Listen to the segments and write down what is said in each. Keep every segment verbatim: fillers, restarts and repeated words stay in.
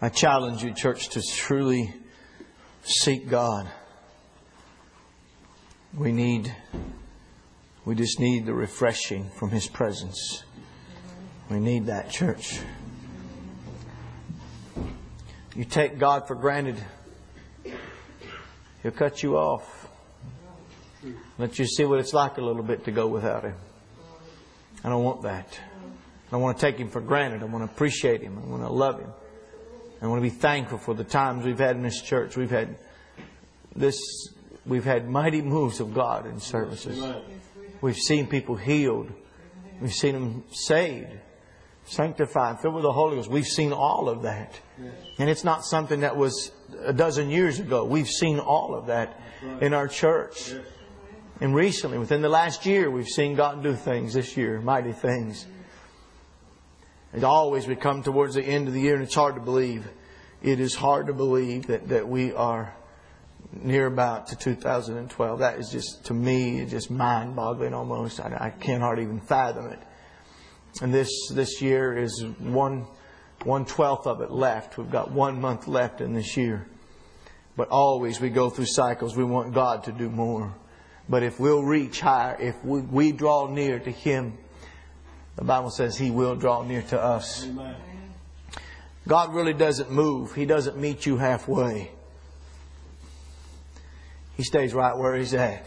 I challenge you, church, to truly seek God. We need, we just need the refreshing from His presence. We need that, church. You take God for granted, He'll cut you off. Let you see what it's like a little bit to go without Him. I don't want that. I don't want to take Him for granted. I want to appreciate Him. I want to love Him. I want to be thankful for the times we've had in this church. We've had this. We've had mighty moves of God in services. We've seen people healed. We've seen them saved, sanctified, filled with the Holy Ghost. We've seen all of that. And it's not something that was a dozen years ago. We've seen all of that in our church. And recently, within the last year, we've seen God do things this year, mighty things. As always, we come towards the end of the year and it's hard to believe. It is hard to believe that, that we are near about to two thousand twelve. That is just, to me, just mind-boggling almost. I, I can't hardly even fathom it. And this this year is one one twelfth of it left. We've got one month left in this year. But always we go through cycles. We want God to do more. But if we'll reach higher, if we, we draw near to Him, the Bible says He will draw near to us. Amen. God really doesn't move. He doesn't meet you halfway. He stays right where He's at.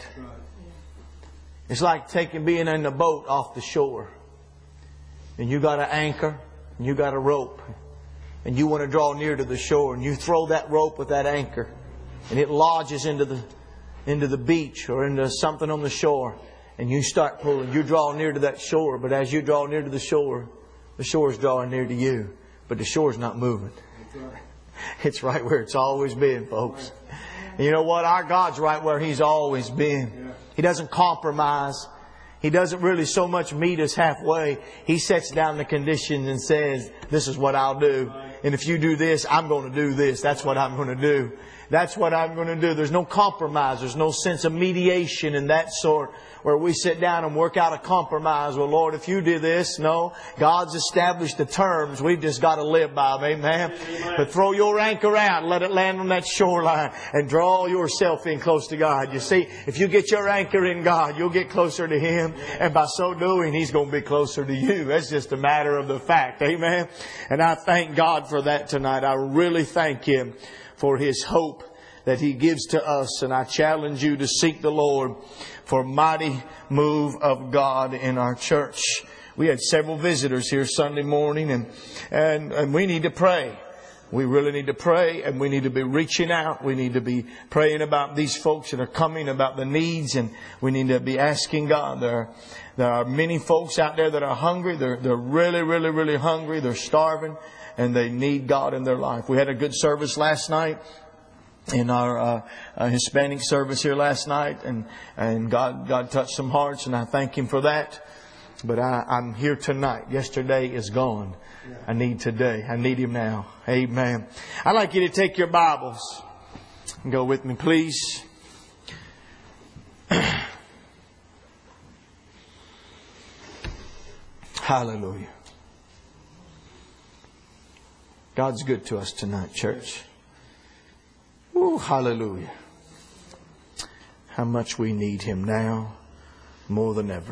It's like taking being in a boat off the shore. And you got an anchor and you got a rope. And you want to draw near to the shore. And you throw that rope with that anchor. And it lodges into the, into the beach or into something on the shore. And you start pulling. You draw near to that shore. But as you draw near to the shore, the shore is drawing near to you. But the shore's not moving. It's right where it's always been, folks. And you know what? Our God's right where He's always been. He doesn't compromise. He doesn't really so much meet us halfway. He sets down the conditions and says, this is what I'll do. And if you do this, I'm going to do this. That's what I'm going to do. That's what I'm going to do. There's no compromise. There's no sense of mediation in that sort where we sit down and work out a compromise. Well, Lord, if you do this, no. God's established the terms. We've just got to live by them. Amen. Amen. But throw your anchor out and let it land on that shoreline and draw yourself in close to God. You see, if you get your anchor in God, you'll get closer to Him. And by so doing, He's going to be closer to you. That's just a matter of the fact. Amen. And I thank God for that tonight. I really thank Him for His hope that He gives to us. And I challenge you to seek the Lord for a mighty move of God in our church. We had several visitors here Sunday morning, and, and, and we need to pray. We really need to pray, and we need to be reaching out. We need to be praying about these folks that are coming, about the needs, and we need to be asking God. There are, there are many folks out there that are hungry. They're, they're really, really, really hungry. They're starving, and they need God in their life. We had a good service last night. In our uh, uh, Hispanic service here last night, and and God God touched some hearts, and I thank Him for that. But I, I'm here tonight. Yesterday is gone. I need today. I need Him now. Amen. I'd like you to take your Bibles and go with me, please. Hallelujah. God's good to us tonight, church. Oh, hallelujah. How much we need Him now more than ever.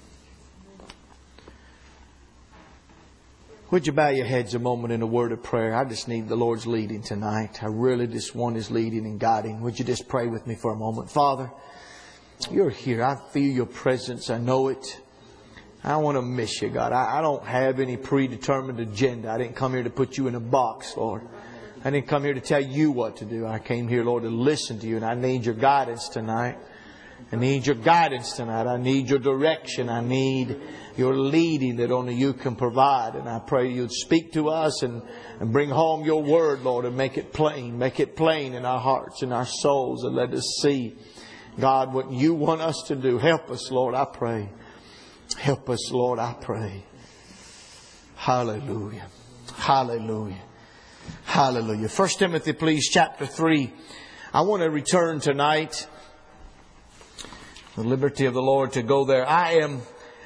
Would you bow your heads a moment in a word of prayer? I just need the Lord's leading tonight. I really just want His leading and guiding. Would you just pray with me for a moment? Father, You're here. I feel Your presence. I know it. I don't want to miss You, God. I, I don't have any predetermined agenda. I didn't come here to put You in a box, Lord. I didn't come here to tell You what to do. I came here, Lord, to listen to You. And I need Your guidance tonight. I need Your guidance tonight. I need Your direction. I need Your leading that only You can provide. And I pray You'd speak to us and, and bring home Your word, Lord, and make it plain. Make it plain in our hearts and our souls, and let us see, God, what You want us to do. Help us, Lord, I pray. Help us, Lord, I pray. Hallelujah. Hallelujah. Hallelujah. First Timothy, please, chapter three. I want to return tonight, the liberty of the Lord, to go there. I am,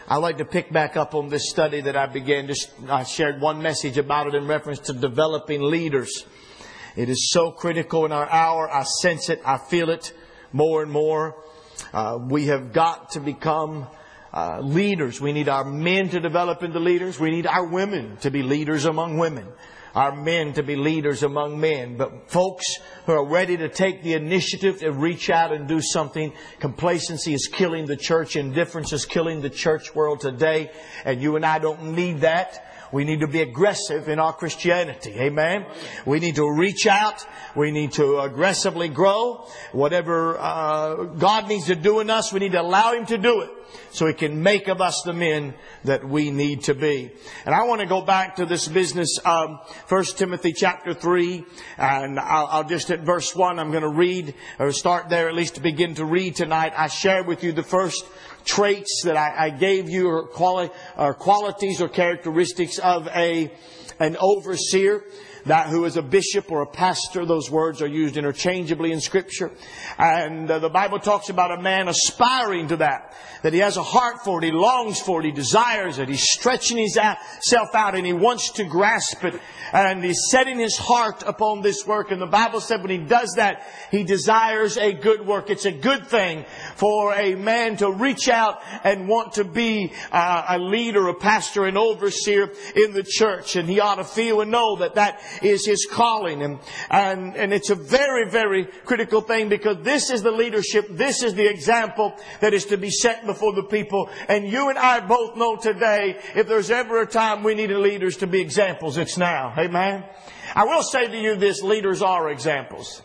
I'd like to pick back up on this study that I began. Just I shared one message about it in reference to developing leaders. It is so critical in our hour. I sense it. I feel it more and more. Uh, we have got to become uh, leaders. We need our men to develop into leaders. We need our women to be leaders among women. Our men to be leaders among men. But folks who are ready to take the initiative to reach out and do something. Complacency is killing the church. Indifference is killing the church world today. And you and I don't need that. We need to be aggressive in our Christianity. Amen. We need to reach out. We need to aggressively grow. Whatever uh, God needs to do in us, we need to allow Him to do it, so He can make of us the men that we need to be. And I want to go back to this business of First Timothy chapter three. And I'll, I'll just at verse one, I'm going to read, or start there at least to begin to read tonight. I shared with you the first traits that I, I gave you, or, quali- or qualities or characteristics of a an overseer. That who is a bishop or a pastor, those words are used interchangeably in Scripture. And uh, the Bible talks about a man aspiring to that. That he has a heart for it, he longs for it, he desires it. He's stretching himself out and he wants to grasp it. And he's setting his heart upon this work. And the Bible said when he does that, he desires a good work. It's a good thing for a man to reach out and want to be uh, a leader, a pastor, an overseer in the church. And he ought to feel and know that that is his calling. And, and, and it's a very, very critical thing, because this is the leadership, this is the example that is to be set before the people. And you and I both know today, if there's ever a time we need leaders to be examples, it's now. Amen. I will say to you this, leaders are examples.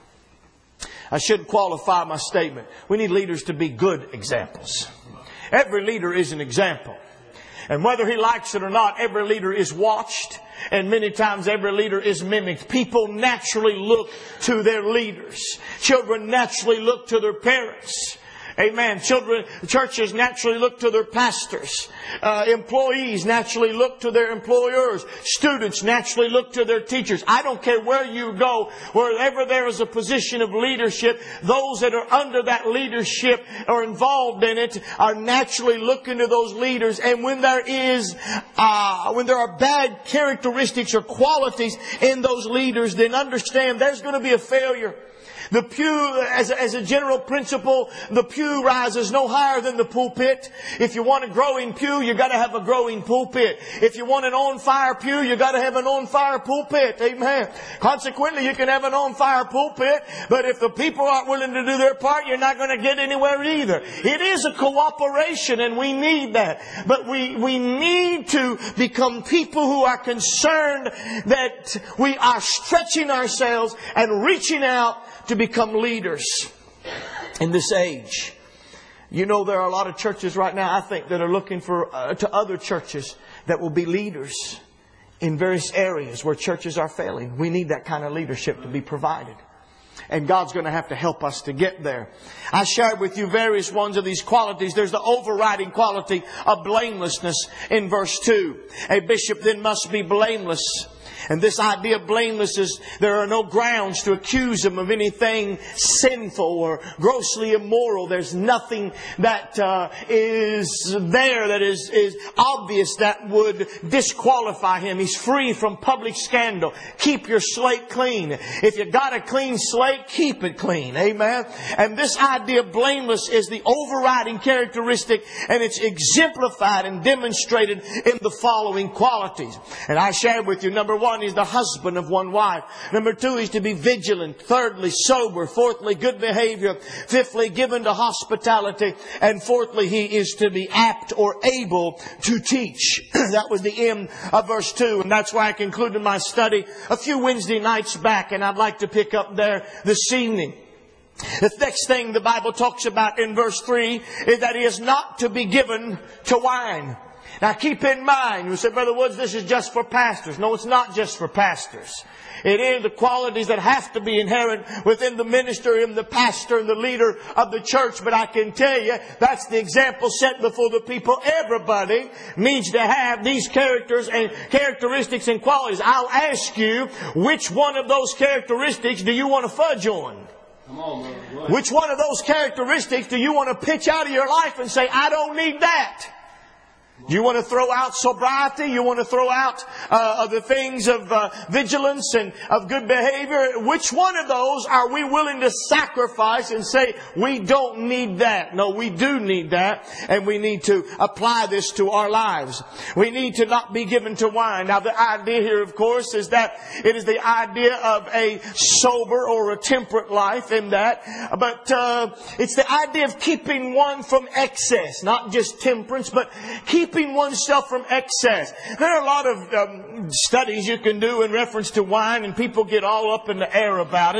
I should qualify my statement. We need leaders to be good examples. Every leader is an example. And whether he likes it or not, every leader is watched. And many times every leader is mimicked. People naturally look to their leaders. Children naturally look to their parents. Amen. Children, churches naturally look to their pastors. Uh, employees naturally look to their employers. Students naturally look to their teachers. I don't care where you go, wherever there is a position of leadership, those that are under that leadership or involved in it are naturally looking to those leaders. And when there is, uh, when there are bad characteristics or qualities in those leaders, then understand there's going to be a failure. The pew, as a, as a general principle, the pew rises no higher than the pulpit. If you want a growing pew, you got to have a growing pulpit. If you want an on-fire pew, you got to have an on-fire pulpit. Amen. Consequently, you can have an on-fire pulpit, but if the people aren't willing to do their part, you're not going to get anywhere either. It is a cooperation, and we need that. But we we need to become people who are concerned that we are stretching ourselves and reaching out to become leaders in this age. You know, there are a lot of churches right now, I think, that are looking for uh, to other churches that will be leaders in various areas where churches are failing. We need that kind of leadership to be provided. And God's going to have to help us to get there. I shared with you various ones of these qualities. There's the overriding quality of blamelessness in verse two. A bishop then must be blameless. And this idea of blameless is there are no grounds to accuse him of anything sinful or grossly immoral. There's nothing that uh, is there that is, is obvious that would disqualify him. He's free from public scandal. Keep your slate clean. If you got a clean slate, keep it clean. Amen. And this idea of blameless is the overriding characteristic, and it's exemplified and demonstrated in the following qualities. And I shared with you, number one, he's the husband of one wife. Number two, he's to be vigilant. Thirdly, sober. Fourthly, good behavior. Fifthly, given to hospitality. And fourthly, he is to be apt or able to teach. That was the end of verse two. And that's why I concluded my study a few Wednesday nights back. And I'd like to pick up there this evening. The next thing the Bible talks about in verse three is that he is not to be given to wine. Now keep in mind, you say, Brother Woods, this is just for pastors. No, it's not just for pastors. It is the qualities that have to be inherent within the ministry and the pastor and the leader of the church. But I can tell you, that's the example set before the people. Everybody needs to have these characters and characteristics and qualities. I'll ask you, which one of those characteristics do you want to fudge on? Come on, brother. Which one of those characteristics do you want to pitch out of your life and say, I don't need that? You want to throw out sobriety? You want to throw out uh, the things of uh, vigilance and of good behavior? Which one of those are we willing to sacrifice and say, we don't need that? No, we do need that, and we need to apply this to our lives. We need to not be given to wine. Now, the idea here, of course, is that it is the idea of a sober or a temperate life in that. But uh, it's the idea of keeping one from excess, not just temperance, but keeping oneself from excess. There are a lot of um, studies you can do in reference to wine, and people get all up in the air about it.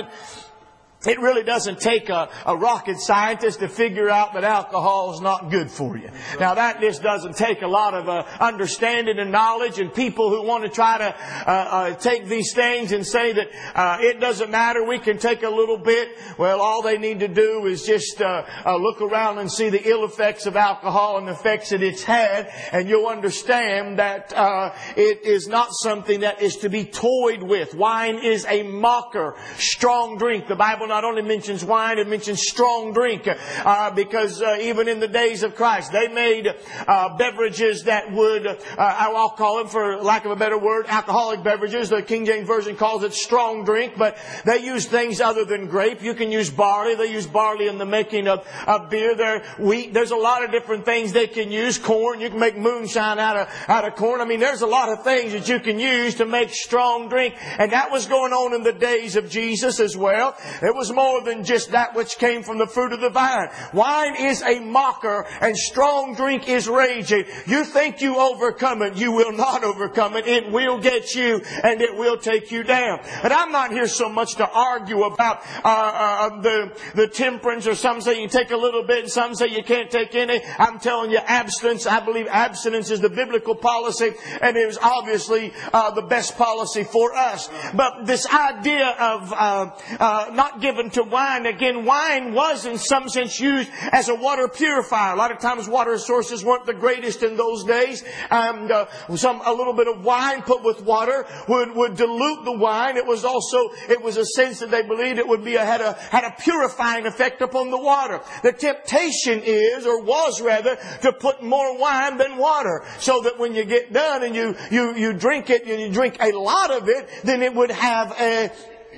It really doesn't take a, a rocket scientist to figure out that alcohol is not good for you. Now, that just doesn't take a lot of uh, understanding and knowledge, and people who want to try to uh, uh, take these things and say that uh, it doesn't matter, we can take a little bit. Well, all they need to do is just uh, uh, look around and see the ill effects of alcohol and the effects that it's had, and you'll understand that uh, it is not something that is to be toyed with. Wine is a mocker, strong drink. The Bible not only mentions wine, it mentions strong drink, uh, because uh, even in the days of Christ, they made uh, beverages that would, uh, I'll call them, for lack of a better word, alcoholic beverages. The King James Version calls it strong drink, but they use things other than grape. You can use barley. They use barley in the making of, of beer. There, wheat. There's a lot of different things they can use. Corn. You can make moonshine out of out of corn. I mean, there's a lot of things that you can use to make strong drink, and that was going on in the days of Jesus as well. It was more than just that which came from the fruit of the vine. Wine is a mocker, and strong drink is raging. You think you overcome it. You will not overcome it. It will get you, and it will take you down. But I'm not here so much to argue about uh, uh, the, the temperance, or some say you take a little bit and some say you can't take any. I'm telling you, abstinence, I believe abstinence is the biblical policy, and it is obviously uh, the best policy for us. But this idea of uh, uh, not giving to wine. Again, wine was in some sense used as a water purifier. A lot of times water sources weren't the greatest in those days. And uh, some a little bit of wine put with water would, would dilute the wine. It was also, it was a sense that they believed it would be a, had a had a purifying effect upon the water. The temptation is, or was rather, to put more wine than water, so that when you get done and you you you drink it and you drink a lot of it, then it would have a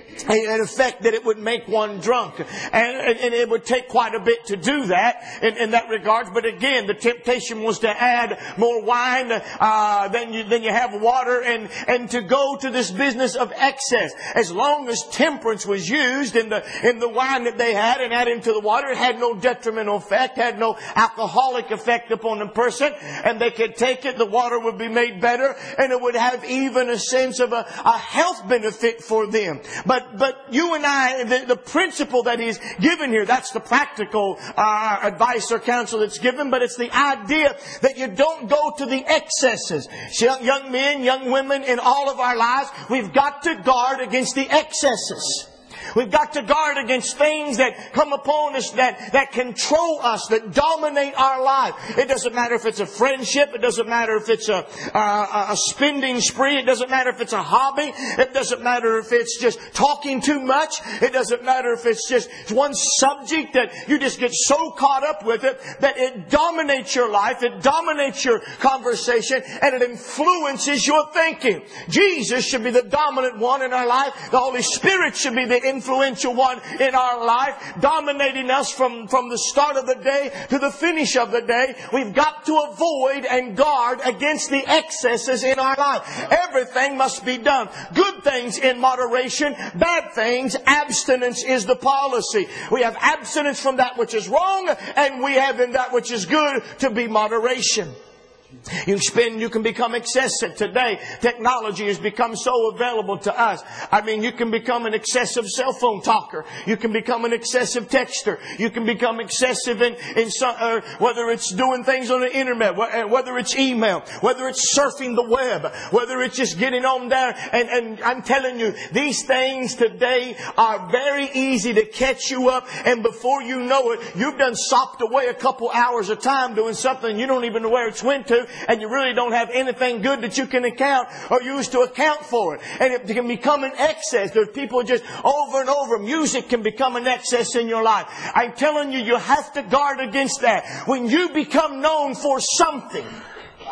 an effect that it would make one drunk. And, and, and it would take quite a bit to do that in, in that regard. But again, the temptation was to add more wine uh, than you than you have water, and, and to go to this business of excess. As long as temperance was used in the in the wine that they had and added into the water, it had no detrimental effect, had no alcoholic effect upon the person, and they could take it, the water would be made better, and it would have even a sense of a, a health benefit for them. But But you and I, the, the principle that is given here, that's the practical uh, advice or counsel that's given, but it's the idea that you don't go to the excesses. So young men, young women, in all of our lives, we've got to guard against the excesses. We've got to guard against things that come upon us, that, that control us, that dominate our life. It doesn't matter if it's a friendship. It doesn't matter if it's a, a, a spending spree. It doesn't matter if it's a hobby. It doesn't matter if it's just talking too much. It doesn't matter if it's just one subject that you just get so caught up with it that it dominates your life. It dominates your conversation, and it influences your thinking. Jesus should be the dominant one in our life. The Holy Spirit should be the influential one in our life, dominating us from, from the start of the day to the finish of the day. We've got to avoid and guard against the excesses in our life. Everything must be done. Good things in moderation, bad things, abstinence is the policy. We have abstinence from that which is wrong, and we have in that which is good to be moderation. You can spend, you can become excessive. Today, technology has become so available to us. I mean, you can become an excessive cell phone talker. You can become an excessive texter. You can become excessive in, in some, uh, whether it's doing things on the internet, whether it's email, whether it's surfing the web, whether it's just getting on there. And, and I'm telling you, these things today are very easy to catch you up. And before you know it, you've done sopped away a couple hours of time doing something you don't even know where it's went to. And you really don't have anything good that you can account or use to account for it. And it can become an excess. There's people just over and over. Music can become an excess in your life. I'm telling you, you have to guard against that. When you become known for something,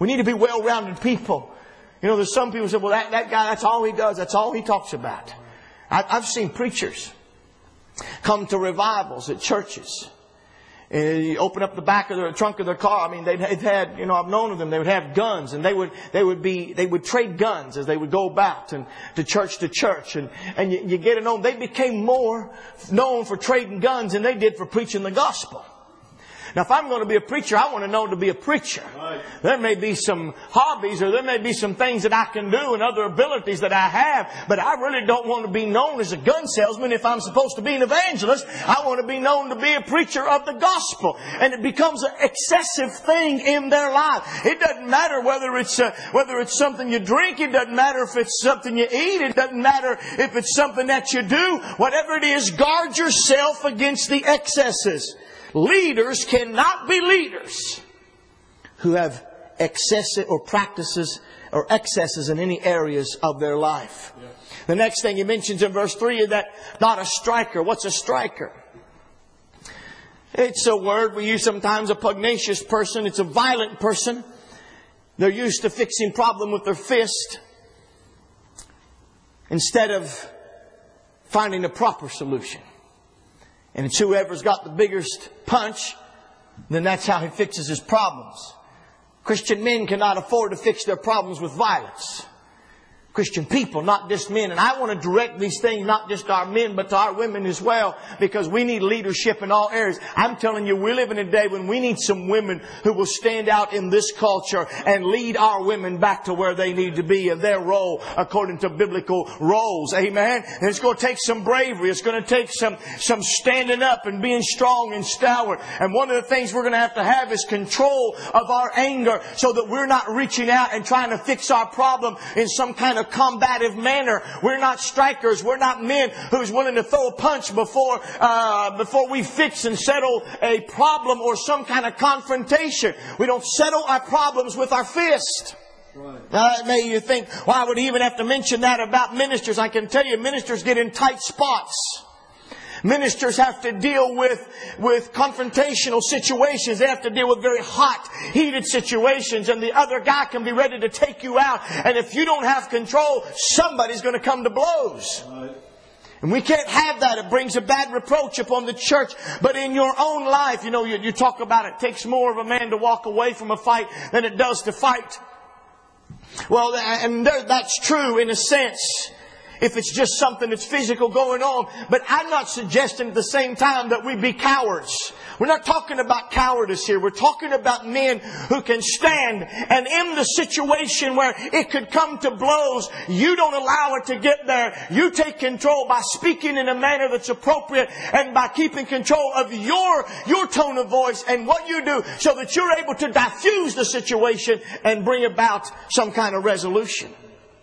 We need to be well-rounded people. You know, there's some people who say, well, that, that guy, that's all he does. That's all he talks about. I, I've seen preachers come to revivals at churches. And you open up the back of their trunk of their car. I mean, they've had, you know, I've known of them. They would have guns, and they would, they would be, they would trade guns as they would go about and to church to church. And, and you, you get to know them. They became more known for trading guns than they did for preaching the gospel. Now, if I'm going to be a preacher, I want to know to be a preacher. Right. There may be some hobbies or there may be some things that I can do and other abilities that I have, but I really don't want to be known as a gun salesman if I'm supposed to be an evangelist. I want to be known to be a preacher of the gospel. And it becomes an excessive thing in their life. It doesn't matter whether it's uh, whether it's something you drink. It doesn't matter if it's something you eat. It doesn't matter if it's something that you do. Whatever it is, guard yourself against the excesses. Leaders cannot be leaders who have excessive or practices or excesses in any areas of their life. Yeah. The next thing he mentions in verse three is that not a striker. What's a striker? It's a word we use sometimes, a pugnacious person. It's a violent person. They're used to fixing problem with their fist instead of finding a proper solution. And it's whoever's got the biggest punch, then that's how he fixes his problems. Christian men cannot afford to fix their problems with violence. Christian people, not just men. And I want to direct these things not just to our men, but to our women as well, because we need leadership in all areas. I'm telling you, we're living in a day when we need some women who will stand out in this culture and lead our women back to where they need to be in their role according to biblical roles. Amen. And it's going to take some bravery. It's going to take some, some standing up and being strong and stalwart. And one of the things we're going to have to have is control of our anger so that we're not reaching out and trying to fix our problem in some kind of combative manner. We're not strikers. We're not men who's willing to throw a punch before uh, before we fix and settle a problem or some kind of confrontation. We don't settle our problems with our fist. Right. Uh, may you think, why would he even have to mention that about ministers? I can tell you, ministers get in tight spots. Ministers have to deal with, with confrontational situations. They have to deal with very hot, heated situations. And the other guy can be ready to take you out. And if you don't have control, somebody's going to come to blows. Right. And we can't have that. It brings a bad reproach upon the church. But in your own life, you know, you, you talk about it takes more of a man to walk away from a fight than it does to fight. Well, and there, that's true in a sense. If it's just something that's physical going on. But I'm not suggesting at the same time that we be cowards. We're not talking about cowardice here. We're talking about men who can stand. And in the situation where it could come to blows, you don't allow it to get there. You take control by speaking in a manner that's appropriate and by keeping control of your, your tone of voice and what you do so that you're able to diffuse the situation and bring about some kind of resolution.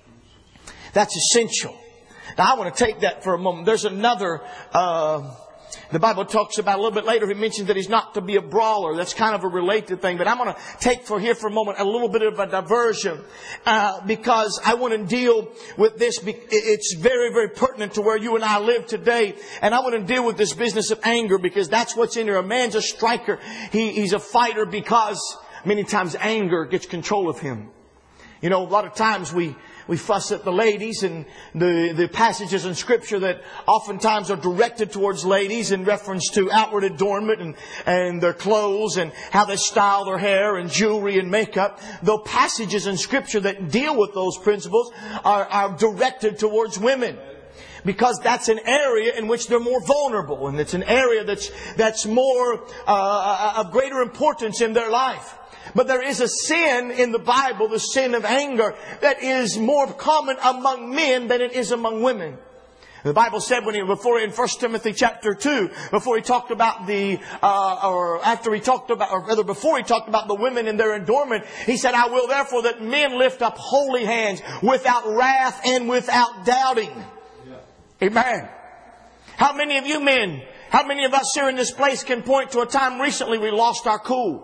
That's essential. Now, I want to take that for a moment. There's another, uh, the Bible talks about a little bit later, he mentions that he's not to be a brawler. That's kind of a related thing. But I'm going to take for here for a moment a little bit of a diversion, uh, because I want to deal with this. It's very, very pertinent to where you and I live today. And I want to deal with this business of anger because that's what's in here. A man's a striker. He, he's a fighter because many times anger gets control of him. You know, a lot of times we, we fuss at the ladies and the, the passages in Scripture that oftentimes are directed towards ladies in reference to outward adornment and, and their clothes and how they style their hair and jewelry and makeup. Though passages in Scripture that deal with those principles are, are directed towards women. Because that's an area in which they're more vulnerable. And it's an area that's, that's more, uh, of greater importance in their life. But there is a sin in the Bible, the sin of anger, that is more common among men than it is among women. The Bible said when he, before in First Timothy chapter two, before he talked about the, uh, or after he talked about, or rather before he talked about the women and their adornment, he said, I will therefore that men lift up holy hands without wrath and without doubting. Yeah. Amen. How many of you men, how many of us here in this place can point to a time recently we lost our cool?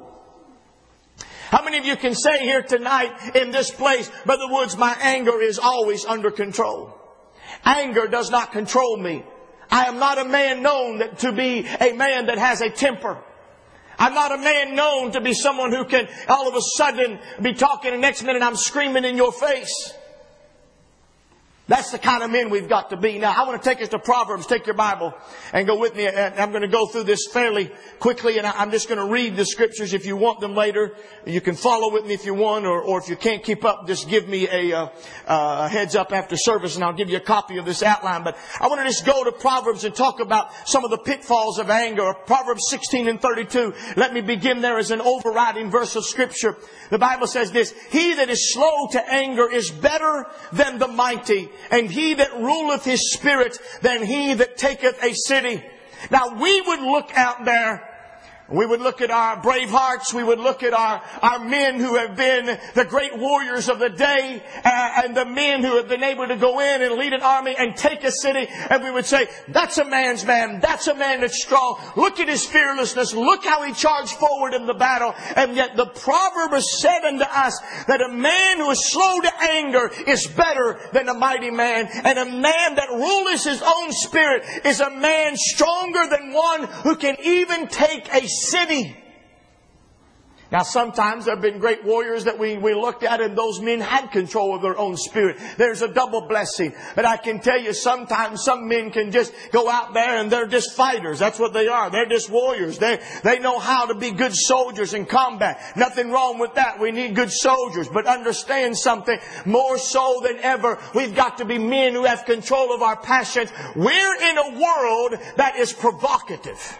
How many of you can say here tonight in this place, Brother Woods, my anger is always under control. Anger does not control me. I am not a man known that, to be a man that has a temper. I'm not a man known to be someone who can all of a sudden be talking and next minute I'm screaming in your face. That's the kind of men we've got to be. Now, I want to take us to Proverbs. Take your Bible and go with me. I'm going to go through this fairly quickly, and I'm just going to read the scriptures. If you want them later, you can follow with me if you want, or, or if you can't keep up, just give me a, uh, a heads up after service, and I'll give you a copy of this outline. But I want to just go to Proverbs and talk about some of the pitfalls of anger. Proverbs sixteen and thirty-two. Let me begin there as an overriding verse of Scripture. The Bible says this: He that is slow to anger is better than the mighty, and he that ruleth his spirit than he that taketh a city. Now we would look out there, we would look at our brave hearts, we would look at our, our men who have been the great warriors of the day, uh, and the men who have been able to go in and lead an army and take a city, and we would say, that's a man's man, that's a man that's strong. Look at his fearlessness, look how he charged forward in the battle. And yet the proverb has said unto us that a man who is slow to anger is better than a mighty man, and a man that ruleth his own spirit is a man stronger than one who can even take a city. Now sometimes there have been great warriors that we, we looked at, and those men had control of their own spirit. There's a double blessing. But I can tell you, sometimes some men can just go out there and they're just fighters. That's what they are. They're just warriors. They, they know how to be good soldiers in combat. Nothing wrong with that. We need good soldiers. But understand something, more so than ever, we've got to be men who have control of our passions. We're in a world that is provocative.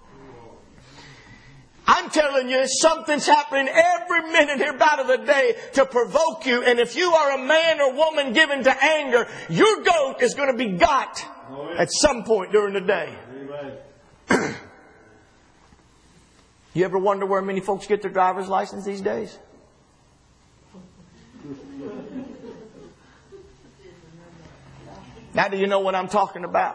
I'm telling you, something's happening every minute here about of the day to provoke you. And if you are a man or woman given to anger, your goat is going to be got at some point during the day. You ever wonder where many folks get their driver's license these days? Now do you know what I'm talking about?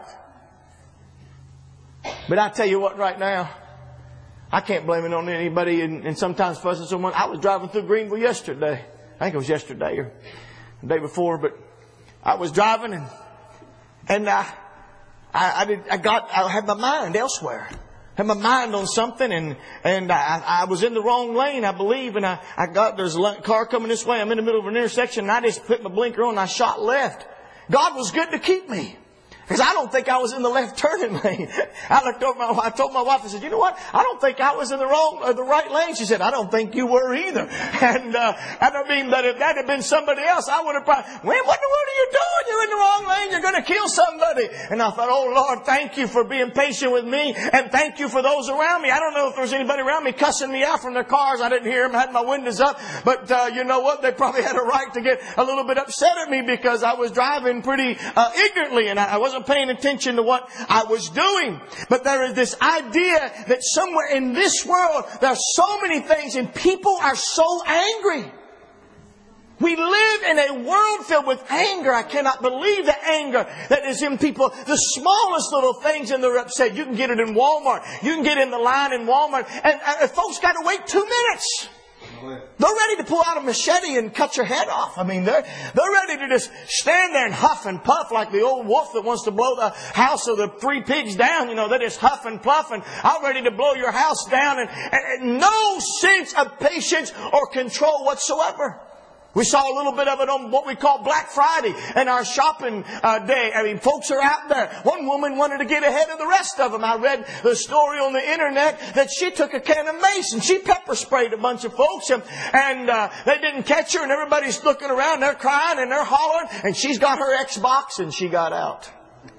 But I tell you what right now, I can't blame it on anybody, and, and sometimes fussing someone. I was driving through Greenville yesterday. I think it was yesterday or the day before, but I was driving and and I I, I did I got I had my mind elsewhere. Had my mind on something, and and I, I was in the wrong lane, I believe, and I, I got there's a car coming this way. I'm in the middle of an intersection, and I just put my blinker on and I shot left. God was good to keep me. Because I don't think I was in the left turning lane. I looked over my, I told my wife, I said, you know what? I don't think I was in the wrong, or the right lane. She said, I don't think you were either. And, uh, I don't mean that if that had been somebody else, I would have probably, well, what in the world are you doing? You're in the wrong lane. You're going to kill somebody. And I thought, oh Lord, thank you for being patient with me. And thank you for those around me. I don't know if there was anybody around me cussing me out from their cars. I didn't hear them. I had my windows up. But, uh, you know what? They probably had a right to get a little bit upset at me because I was driving pretty, uh, ignorantly, and I, I wasn't paying attention to what I was doing. But there is this idea that somewhere in this world there are so many things, and people are so angry. We live in a world filled with anger. I cannot believe the anger that is in people. The smallest little things, and they're upset. You can get it in Walmart. You can get in the line in Walmart, and, and folks got to wait two minutes. They're ready to pull out a machete and cut your head off. I mean, they're, they're ready to just stand there and huff and puff like the old wolf that wants to blow the house of the three pigs down. You know, they just huff and puff and I'm ready to blow your house down, and, and, and no sense of patience or control whatsoever. We saw a little bit of it on what we call Black Friday and our shopping uh, day. I mean, folks are out there. One woman wanted to get ahead of the rest of them. I read the story on the internet that she took a can of mace and she pepper sprayed a bunch of folks, and, and uh, they didn't catch her, and everybody's looking around. They're crying and they're hollering, and she's got her Xbox and she got out.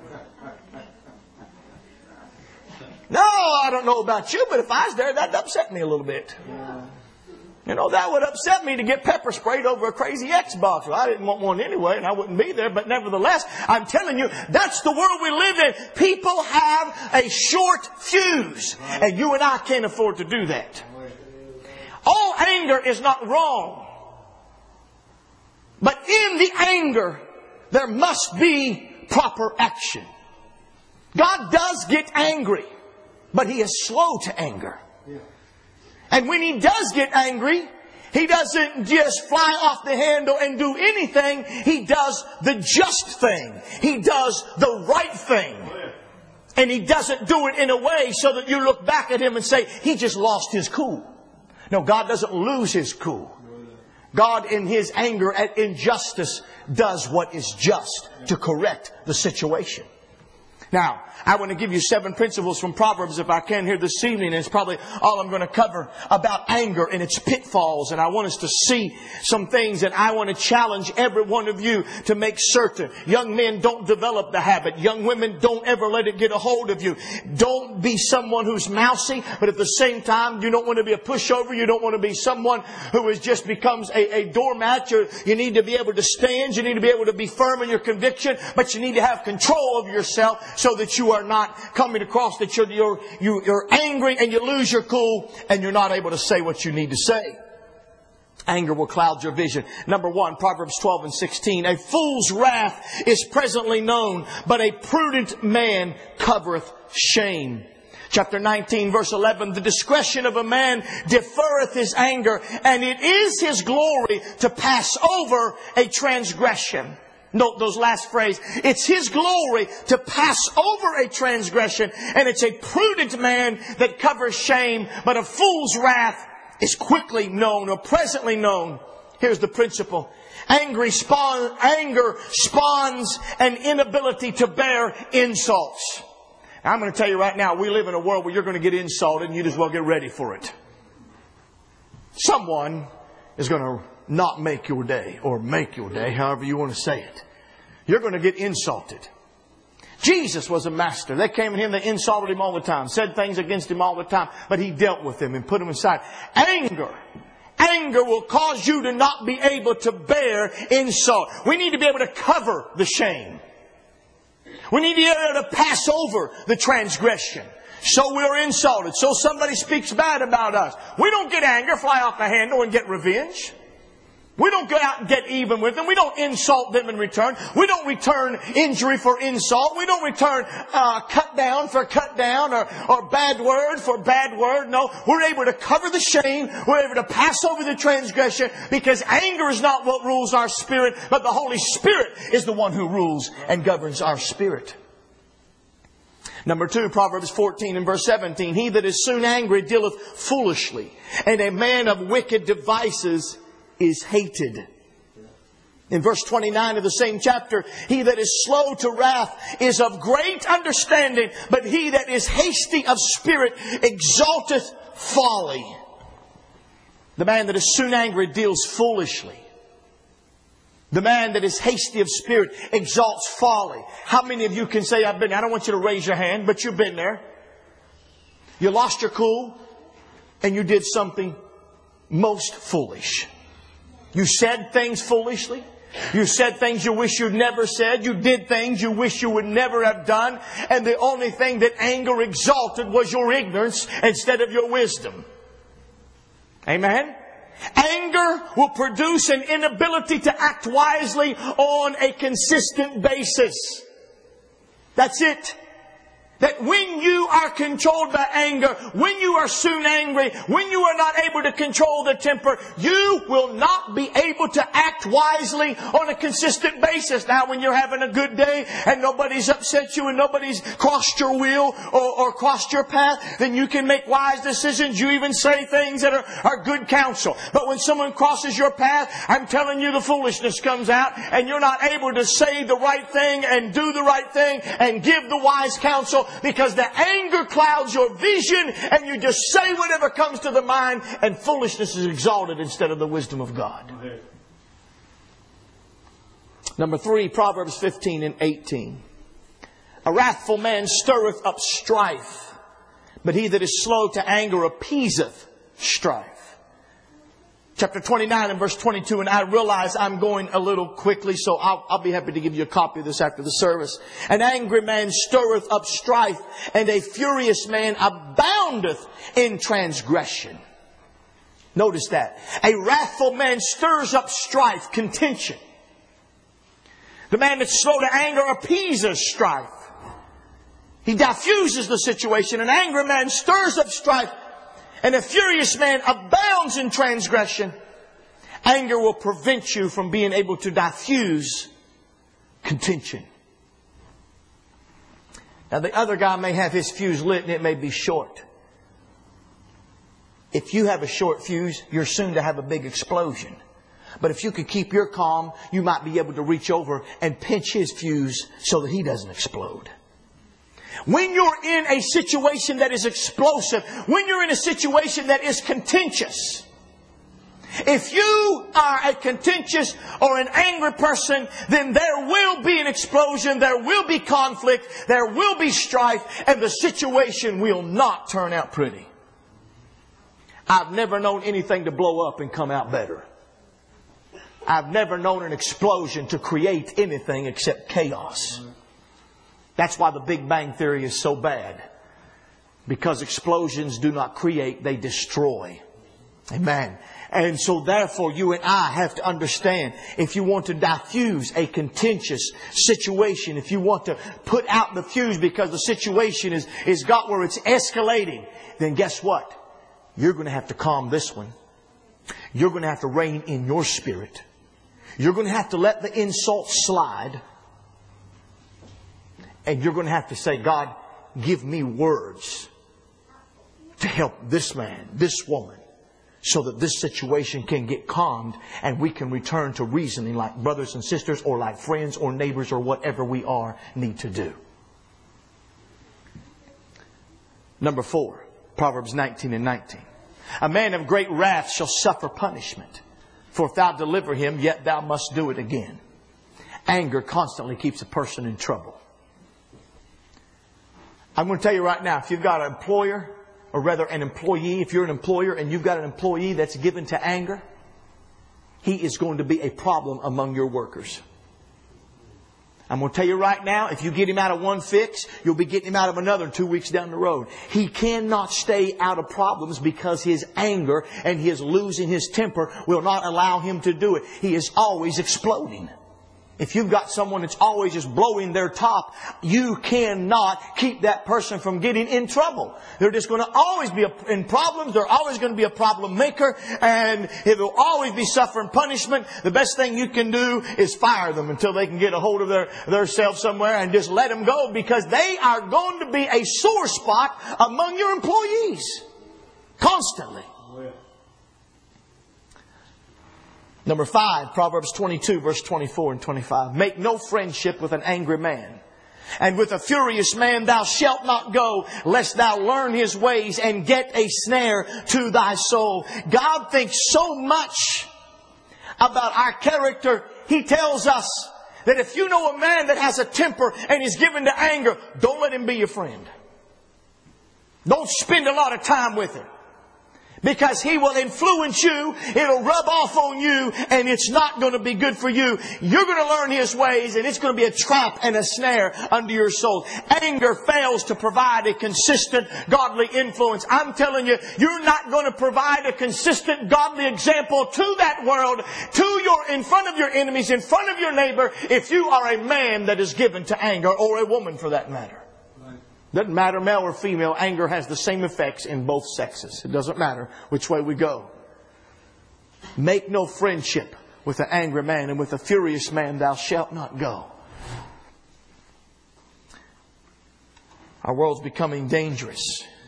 No, I don't know about you, but if I was there, that'd upset me a little bit. You know, that would upset me to get pepper sprayed over a crazy Xbox. Well, I didn't want one anyway, and I wouldn't be there. But nevertheless, I'm telling you, that's the world we live in. People have a short fuse, and you and I can't afford to do that. All anger is not wrong. But in the anger, there must be proper action. God does get angry, but He is slow to anger. And when He does get angry, He doesn't just fly off the handle and do anything. He does the just thing. He does the right thing. And He doesn't do it in a way so that you look back at Him and say, He just lost His cool. No, God doesn't lose His cool. God in His anger at injustice does what is just to correct the situation. Now, I want to give you seven principles from Proverbs if I can here this evening. And it's probably all I'm going to cover about anger and its pitfalls. And I want us to see some things that I want to challenge every one of you to make certain. Young men, don't develop the habit. Young women, don't ever let it get a hold of you. Don't be someone who's mousy, but at the same time, you don't want to be a pushover. You don't want to be someone who is just becomes a, a doormat. You're, you need to be able to stand. You need to be able to be firm in your conviction, but you need to have control of yourself so that you are not coming across that you're, you're, you're angry and you lose your cool and you're not able to say what you need to say. Anger will cloud your vision. Number one, Proverbs twelve and sixteen. A fool's wrath is presently known, but a prudent man covereth shame. Chapter nineteen, verse eleven. The discretion of a man deferreth his anger, and it is his glory to pass over a transgression. Note those last phrase. It's His glory to pass over a transgression, and it's a prudent man that covers shame, but a fool's wrath is quickly known or presently known. Here's the principle. Angry spawn, anger spawns an inability to bear insults. Now, I'm going to tell you right now, we live in a world where you're going to get insulted and you just well get ready for it. Someone is going to not make your day, or make your day, however you want to say it. You're going to get insulted. Jesus was a master. They came at Him, they insulted Him all the time, said things against Him all the time, but He dealt with them and put them aside. Anger. Anger will cause you to not be able to bear insult. We need to be able to cover the shame. We need to be able to pass over the transgression. So we're insulted. So somebody speaks bad about us. We don't get anger, fly off the handle and get revenge. We don't go out and get even with them. We don't insult them in return. We don't return injury for insult. We don't return uh, cut down for cut down or, or bad word for bad word. No, we're able to cover the shame. We're able to pass over the transgression because anger is not what rules our spirit, but the Holy Spirit is the one who rules and governs our spirit. Number two, Proverbs fourteen and verse seventeen. He that is soon angry dealeth foolishly, and a man of wicked devices is hated. In verse twenty-nine of the same chapter, he that is slow to wrath is of great understanding, but he that is hasty of spirit exalteth folly. The man that is soon angry deals foolishly. The man that is hasty of spirit exalts folly. How many of you can say, I've been there? I don't want you to raise your hand, but you've been there. You lost your cool and you did something most foolish. You said things foolishly. You said things you wish you'd never said. You did things you wish you would never have done. And the only thing that anger exalted was your ignorance instead of your wisdom. Amen? Anger will produce an inability to act wisely on a consistent basis. That's it. That when you are controlled by anger, when you are soon angry, when you are not able to control the temper, you will not be able to act wisely on a consistent basis. Now, when you're having a good day and nobody's upset you and nobody's crossed your wheel or, or crossed your path, then you can make wise decisions. You even say things that are, are good counsel. But when someone crosses your path, I'm telling you the foolishness comes out and you're not able to say the right thing and do the right thing and give the wise counsel. Because the anger clouds your vision and you just say whatever comes to the mind and foolishness is exalted instead of the wisdom of God. Okay. Number three, Proverbs fifteen and eighteen. A wrathful man stirreth up strife, but he that is slow to anger appeaseth strife. Chapter twenty-nine and verse twenty-two, and I realize I'm going a little quickly, so I'll, I'll be happy to give you a copy of this after the service. An angry man stirreth up strife, and a furious man aboundeth in transgression. Notice that. A wrathful man stirs up strife, contention. The man that's slow to anger appeases strife. He diffuses the situation. An angry man stirs up strife, and a furious man abounds in transgression. Anger will prevent you from being able to diffuse contention. Now the other guy may have his fuse lit and it may be short. If you have a short fuse, you're soon to have a big explosion. But if you can keep your calm, you might be able to reach over and pinch his fuse so that he doesn't explode. When you're in a situation that is explosive, when you're in a situation that is contentious, if you are a contentious or an angry person, then there will be an explosion, there will be conflict, there will be strife, and the situation will not turn out pretty. I've never known anything to blow up and come out better. I've never known an explosion to create anything except chaos. That's why the Big Bang Theory is so bad. Because explosions do not create, they destroy. Amen. And so therefore you and I have to understand, if you want to diffuse a contentious situation, if you want to put out the fuse because the situation is, is got where it's escalating, then guess what? You're going to have to calm this one. You're going to have to rein in your spirit. You're going to have to let the insult slide. And you're going to have to say, God, give me words to help this man, this woman, so that this situation can get calmed and we can return to reasoning like brothers and sisters or like friends or neighbors or whatever we are need to do. Number four, Proverbs nineteen and nineteen. A man of great wrath shall suffer punishment. For if thou deliver him, yet thou must do it again. Anger constantly keeps a person in trouble. I'm going to tell you right now, if you've got an employer, or rather an employee, if you're an employer and you've got an employee that's given to anger, he is going to be a problem among your workers. I'm going to tell you right now, if you get him out of one fix, you'll be getting him out of another two weeks down the road. He cannot stay out of problems because his anger and his losing his temper will not allow him to do it. He is always exploding. If you've got someone that's always just blowing their top, you cannot keep that person from getting in trouble. They're just going to always be in problems. They're always going to be a problem maker. And it will always be suffering punishment. The best thing you can do is fire them until they can get a hold of their, their self somewhere and just let them go, because they are going to be a sore spot among your employees. Constantly. Oh, yeah. Number five, Proverbs twenty-two, verse twenty-four and twenty-five. Make no friendship with an angry man, and with a furious man thou shalt not go, lest thou learn his ways and get a snare to thy soul. God thinks so much about our character. He tells us that if you know a man that has a temper and is given to anger, don't let him be your friend. Don't spend a lot of time with him. Because he will influence you, it'll rub off on you, and it's not going to be good for you. You're going to learn his ways, and it's going to be a trap and a snare under your soul. Anger fails to provide a consistent godly influence. I'm telling you, you're not going to provide a consistent godly example to that world, to your, in front of your enemies, in front of your neighbor, if you are a man that is given to anger, or a woman for that matter. Doesn't matter male or female, anger has the same effects in both sexes. It doesn't matter which way we go. Make no friendship with an angry man, and with a furious man thou shalt not go. Our world's becoming dangerous.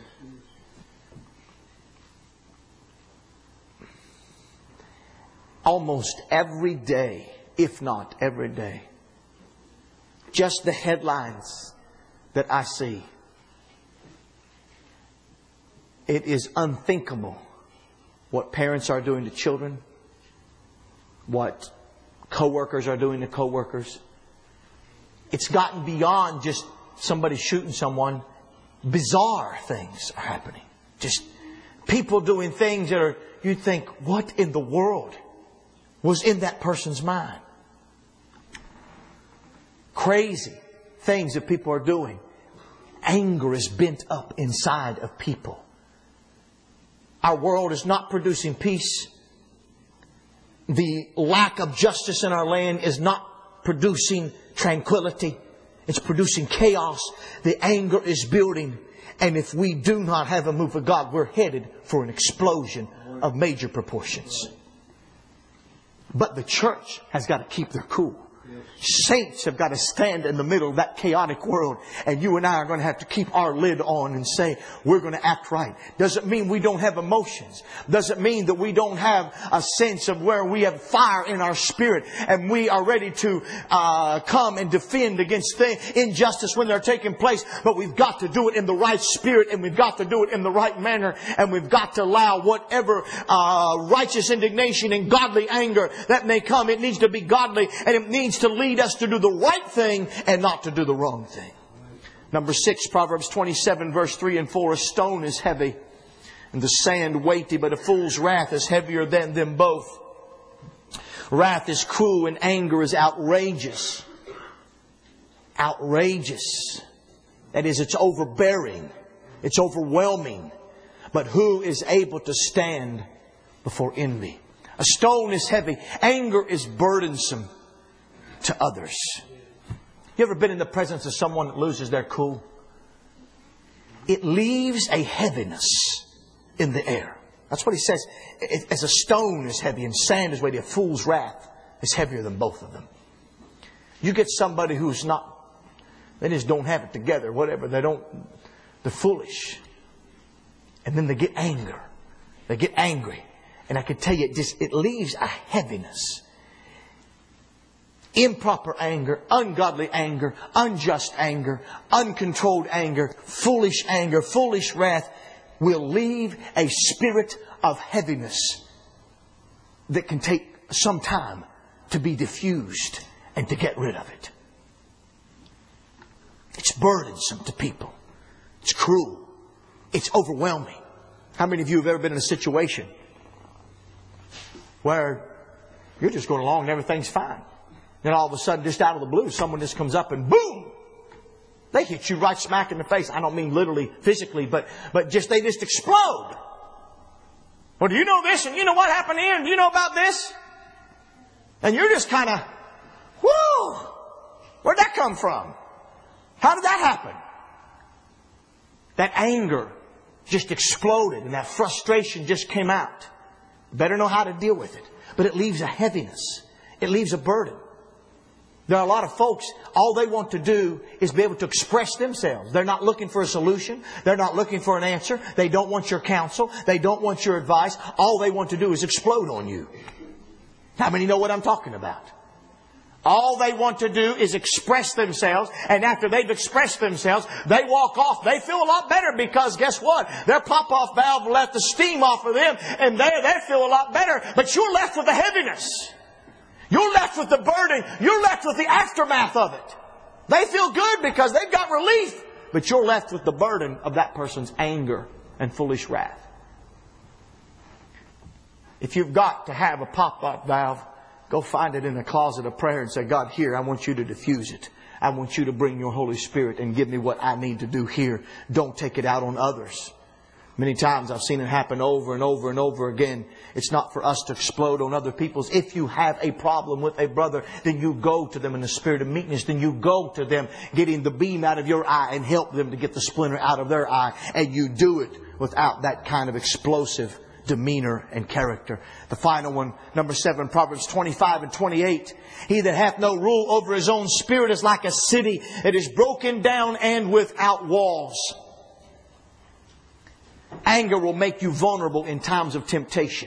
Almost every day, if not every day, just the headlines that I see. It is unthinkable what parents are doing to children, what co-workers are doing to co-workers. It's gotten beyond just somebody shooting someone. Bizarre things are happening. Just people doing things that are, you think, what in the world was in that person's mind? Crazy things that people are doing. Anger is bent up inside of people. Our world is not producing peace. The lack of justice in our land is not producing tranquility. It's producing chaos. The anger is building. And if we do not have a move of God, we're headed for an explosion of major proportions. But the church has got to keep their cool. Saints have got to stand in the middle of that chaotic world. And you and I are going to have to keep our lid on and say, we're going to act right. Doesn't mean we don't have emotions. Doesn't mean that we don't have a sense of where we have fire in our spirit and we are ready to uh, come and defend against things, injustice when they're taking place. But we've got to do it in the right spirit, and we've got to do it in the right manner, and we've got to allow whatever uh, righteous indignation and godly anger that may come. It needs to be godly, and it needs to lead us to do the right thing and not to do the wrong thing. Number six, Proverbs twenty-seven, verse three and four. A stone is heavy and the sand weighty, but a fool's wrath is heavier than them both. Wrath is cruel and anger is outrageous. Outrageous. That is, it's overbearing. It's overwhelming. But who is able to stand before envy? A stone is heavy. Anger is burdensome to others. You ever been in the presence of someone that loses their cool? It leaves a heaviness in the air. That's what he says. As a stone is heavy and sand is weighty, a fool's wrath is heavier than both of them. You get somebody who's not, they just don't have it together, whatever. They don't, they're foolish. And then they get anger. They get angry. And I can tell you, it just, it leaves a heaviness. Improper anger, ungodly anger, unjust anger, uncontrolled anger, foolish anger, foolish wrath will leave a spirit of heaviness that can take some time to be diffused and to get rid of it. It's burdensome to people. It's cruel. It's overwhelming. How many of you have ever been in a situation where you're just going along and everything's fine? Then all of a sudden, just out of the blue, someone just comes up and boom! They hit you right smack in the face. I don't mean literally, physically, but, but just, they just explode. Well, do you know this? And you know what happened here? And do you know about this? And you're just kind of, whoo! Where'd that come from? How did that happen? That anger just exploded and that frustration just came out. Better know how to deal with it. But it leaves a heaviness. It leaves a burden. There are a lot of folks, all they want to do is be able to express themselves. They're not looking for a solution. They're not looking for an answer. They don't want your counsel. They don't want your advice. All they want to do is explode on you. How many know what I'm talking about? All they want to do is express themselves. And after they've expressed themselves, they walk off. They feel a lot better because guess what? Their pop-off valve let the steam off of them. And they, they feel a lot better. But you're left with the heaviness. You're left with the burden. You're left with the aftermath of it. They feel good because they've got relief. But you're left with the burden of that person's anger and foolish wrath. If you've got to have a pop-up valve, go find it in the closet of prayer and say, God, here, I want you to diffuse it. I want you to bring your Holy Spirit and give me what I need to do here. Don't take it out on others. Many times I've seen it happen over and over and over again. It's not for us to explode on other people's. If you have a problem with a brother, then you go to them in the spirit of meekness. Then you go to them getting the beam out of your eye and help them to get the splinter out of their eye. And you do it without that kind of explosive demeanor and character. The final one, number seven, Proverbs twenty-five and twenty-eight. He that hath no rule over his own spirit is like a city that is broken down and without walls. Anger will make you vulnerable in times of temptation.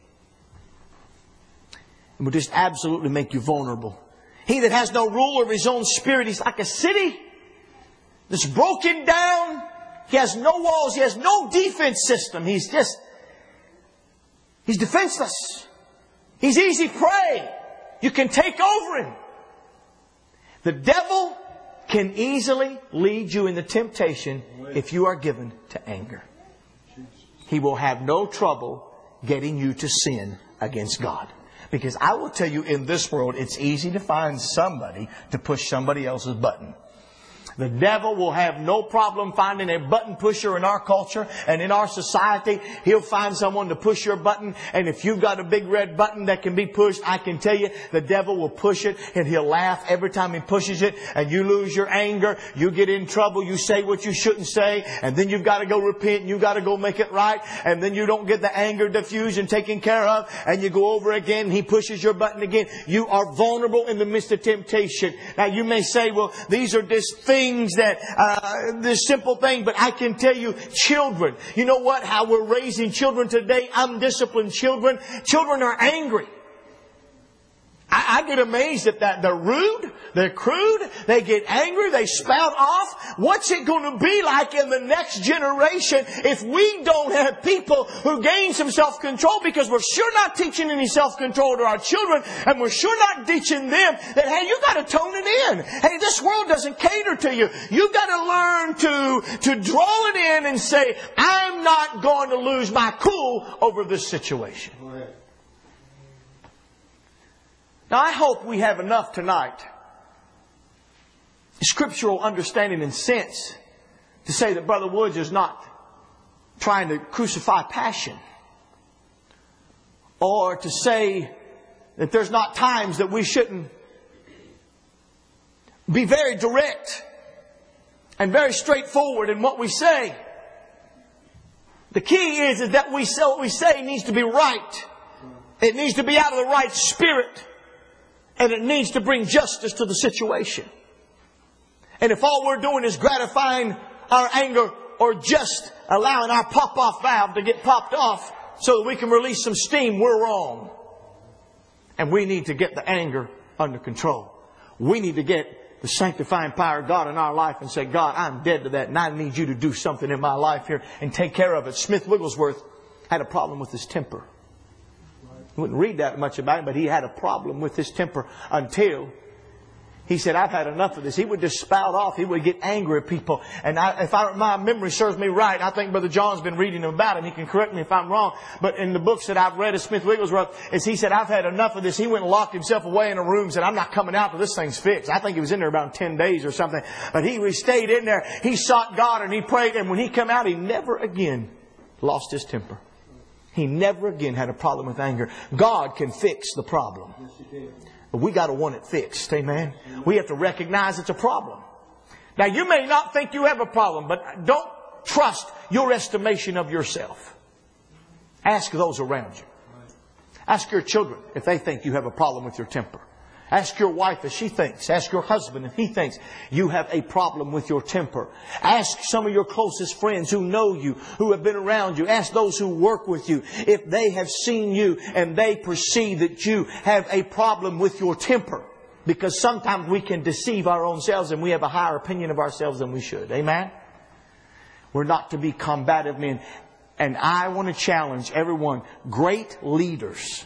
It will just absolutely make you vulnerable. He that has no rule over his own spirit, he's like a city that's broken down. He has no walls. He has no defense system. He's just, he's defenseless. He's easy prey. You can take over him. The devil can easily lead you into temptation if you are given to anger. He will have no trouble getting you to sin against God. Because I will tell you, in this world, it's easy to find somebody to push somebody else's button. The devil will have no problem finding a button pusher in our culture and in our society. He'll find someone to push your button. And if you've got a big red button that can be pushed, I can tell you the devil will push it and he'll laugh every time he pushes it. And you lose your anger. You get in trouble. You say what you shouldn't say. And then you've got to go repent. And you've got to go make it right. And then you don't get the anger diffused and taken care of. And you go over again. And he pushes your button again. You are vulnerable in the midst of temptation. Now you may say, well, these are just things that, uh, this simple thing, but I can tell you, children, you know what? How we're raising children today, undisciplined children. Children are angry. I, I get amazed at that. They're rude. They're crude. They get angry. They spout off. What's it going to be like in the next generation if we don't have people who gain some self-control? Because we're sure not teaching any self-control to our children. And we're sure not teaching them that, hey, you got to tone it in. Hey, this world doesn't cater to you. You've got to learn to, to draw it in and say, I'm not going to lose my cool over this situation. Now, I hope we have enough tonight, scriptural understanding and sense, to say that Brother Woods is not trying to crucify passion. Or to say that there's not times that we shouldn't be very direct and very straightforward in what we say. The key is, is that we say, what we say needs to be right. It needs to be out of the right spirit. And it needs to bring justice to the situation. And if all we're doing is gratifying our anger or just allowing our pop-off valve to get popped off so that we can release some steam, we're wrong. And we need to get the anger under control. We need to get the sanctifying power of God in our life and say, God, I'm dead to that and I need you to do something in my life here and take care of it. Smith Wigglesworth had a problem with his temper. You wouldn't read that much about him, but he had a problem with his temper until he said, I've had enough of this. He would just spout off. He would get angry at people. And I, if I, my memory serves me right, I think Brother John's been reading about him. He can correct me if I'm wrong. But in the books that I've read of Smith Wigglesworth, is he said, I've had enough of this. He went and locked himself away in a room and said, I'm not coming out till this thing's fixed. I think he was in there about ten days or something. But he, he stayed in there. He sought God and he prayed. And when he came out, he never again lost his temper. He never again had a problem with anger. God can fix the problem. But we got to want it fixed. Amen. We have to recognize it's a problem. Now you may not think you have a problem, but don't trust your estimation of yourself. Ask those around you. Ask your children if they think you have a problem with your temper. Ask your wife if she thinks. Ask your husband if he thinks you have a problem with your temper. Ask some of your closest friends who know you, who have been around you. Ask those who work with you if they have seen you and they perceive that you have a problem with your temper. Because sometimes we can deceive our own selves and we have a higher opinion of ourselves than we should. Amen? We're not to be combative men. And I want to challenge everyone. Great leaders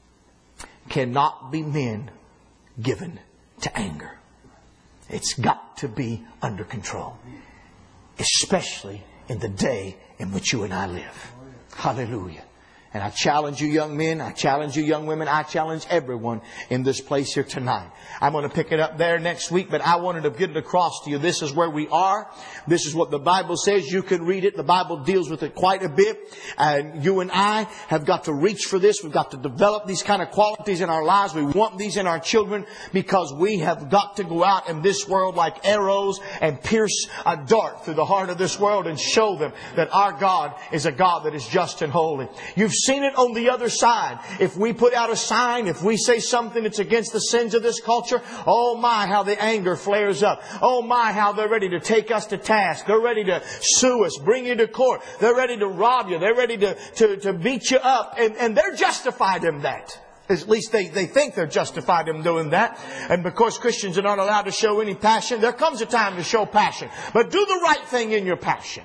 cannot be men given to anger. It's got to be under control. Especially in the day in which you and I live. Hallelujah. And I challenge you young men, I challenge you young women, I challenge everyone in this place here tonight. I'm going to pick it up there next week, but I wanted to get it across to you. This is where we are. This is what the Bible says. You can read it. The Bible deals with it quite a bit. And you and I have got to reach for this. We've got to develop these kind of qualities in our lives. We want these in our children because we have got to go out in this world like arrows and pierce a dart through the heart of this world and show them that our God is a God that is just and holy. You've seen it on the other side. If we put out a sign, if we say something that's against the sins of this culture, oh my, how the anger flares up. Oh my, how they're ready to take us to task. They're ready to sue us, bring you to court. They're ready to rob you. They're ready to, to, to beat you up. And, and they're justified in that. At least they, they think they're justified in doing that. And because Christians are not allowed to show any passion, there comes a time to show passion. But do the right thing in your passion.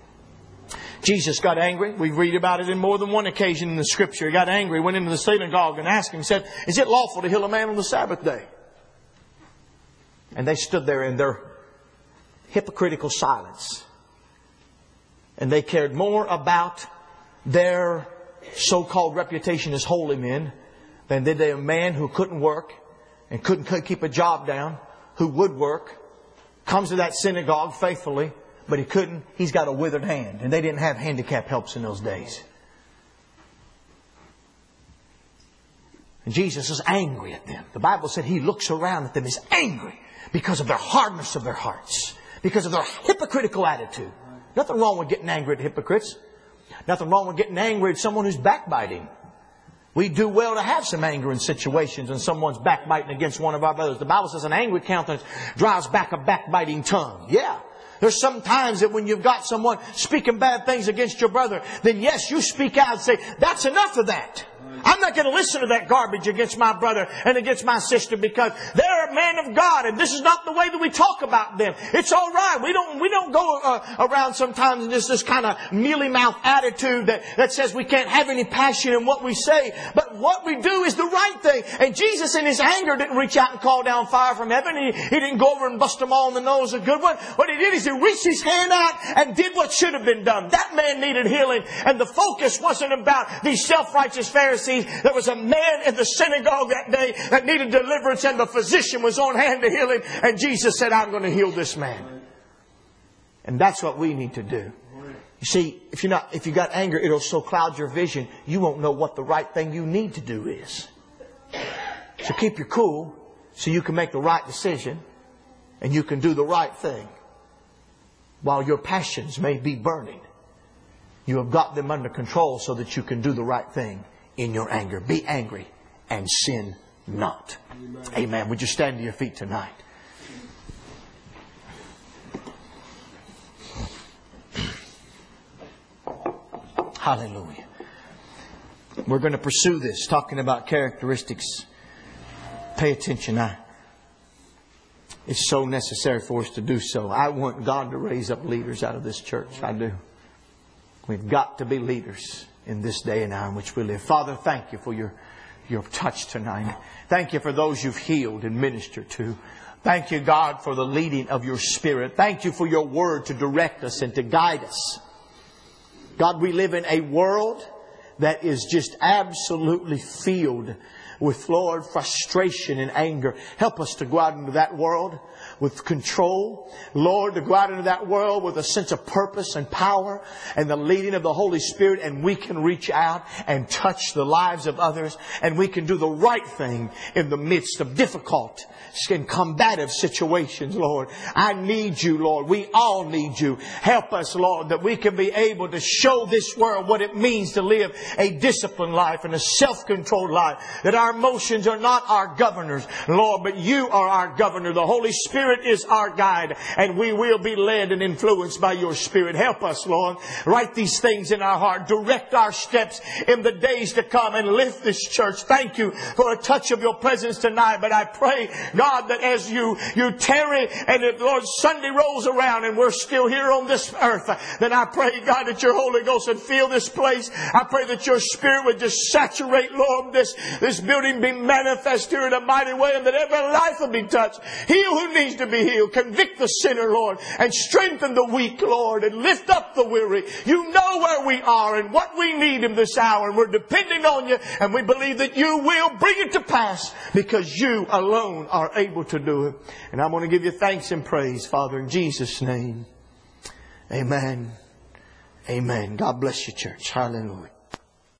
Jesus got angry. We read about it in more than one occasion in the Scripture. He got angry, went into the synagogue and asked him, said, is it lawful to heal a man on the Sabbath day? And they stood there in their hypocritical silence. And they cared more about their so-called reputation as holy men than did they a man who couldn't work and couldn't keep a job down, who would work, Comes to that synagogue faithfully, but he couldn't. He's got a withered hand. And they didn't have handicap helps in those days. And Jesus is angry at them. The Bible said He looks around at them, is angry because of their hardness of their hearts. Because of their hypocritical attitude. Nothing wrong with getting angry at hypocrites. Nothing wrong with getting angry at someone who's backbiting. We do well to have some anger in situations and someone's backbiting against one of our brothers. The Bible says an angry countenance drives back a backbiting tongue. Yeah. There's some times that when you've got someone speaking bad things against your brother, then yes, you speak out and say, that's enough of that. I'm not going to listen to that garbage against my brother and against my sister because they're a man of God and this is not the way that we talk about them. It's all right. We don't we don't go uh, around sometimes in just this kind of mealy-mouthed attitude that, that says we can't have any passion in what we say. But what we do is the right thing. And Jesus in His anger didn't reach out and call down fire from heaven. He, he didn't go over and bust them all in the nose a good one. What He did is He reached His hand out and did what should have been done. That man needed healing. And the focus wasn't about these self-righteous Pharisees. There was a man in the synagogue that day that needed deliverance and the physician was on hand to heal him. And Jesus said, I'm going to heal this man. And that's what we need to do. You see, if you're not, if you got anger, it'll so cloud your vision, you won't know what the right thing you need to do is. So keep your cool so you can make the right decision and you can do the right thing. While your passions may be burning, you have got them under control so that you can do the right thing. In your anger. Be angry and sin not. Amen. Amen. Would you stand to your feet tonight? Hallelujah. We're going to pursue this, talking about characteristics. Pay attention. I, it's so necessary for us to do so. I want God to raise up leaders out of this church. I do. We've got to be leaders in this day and hour in which we live. Father, thank You for your, your touch tonight. Thank You for those You've healed and ministered to. Thank You, God, for the leading of Your Spirit. Thank You for Your Word to direct us and to guide us. God, we live in a world that is just absolutely filled with, Lord, frustration and anger. Help us to go out into that world with control. Lord, to go out into that world with a sense of purpose and power and the leading of the Holy Spirit. And we can reach out and touch the lives of others. And we can do the right thing in the midst of difficult and combative situations, Lord. I need You, Lord. We all need You. Help us, Lord, that we can be able to show this world what it means to live a disciplined life and a self-controlled life. That our emotions are not our governors, Lord, but You are our governor. The Holy Spirit is our guide, and we will be led and influenced by Your Spirit. Help us, Lord. Write these things in our heart. Direct our steps in the days to come and lift this church. Thank You for a touch of Your presence tonight. But I pray, God, that as you, you tarry and if, Lord, Sunday rolls around and we're still here on this earth, then I pray, God, that Your Holy Ghost would fill this place. I pray that Your Spirit would just saturate, Lord, this, this building, be manifest here in a mighty way, and that every life will be touched. Heal who needs to be healed. Convict the sinner, Lord, and strengthen the weak, Lord, and lift up the weary. You know where we are and what we need in this hour, and we're depending on You, and we believe that You will bring it to pass because You alone are able to do it. And I'm going to give You thanks and praise, Father, in Jesus' name. Amen. Amen. God bless You, church. Hallelujah.